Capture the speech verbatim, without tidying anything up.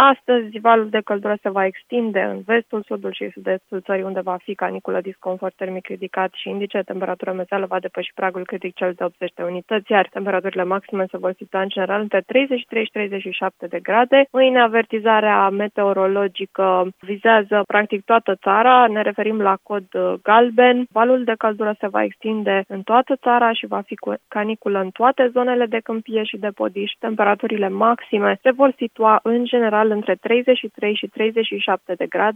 Astăzi, valul de căldură se va extinde în vestul, sudul și sud-estul țării, unde va fi caniculă, disconfort termic ridicat și indice. Temperatura mezeală va depăși pragul critic cel de optzeci de unități, iar temperaturile maxime se vor situa în general între treizeci și trei și treizeci și șapte de grade. Mâine, avertizarea meteorologică vizează practic toată țara. Ne referim la cod galben. Valul de căldură se va extinde în toată țara și va fi caniculă în toate zonele de câmpie și de podiș. Temperaturile maxime se vor situa în general între treizeci și trei și treizeci și șapte de grade.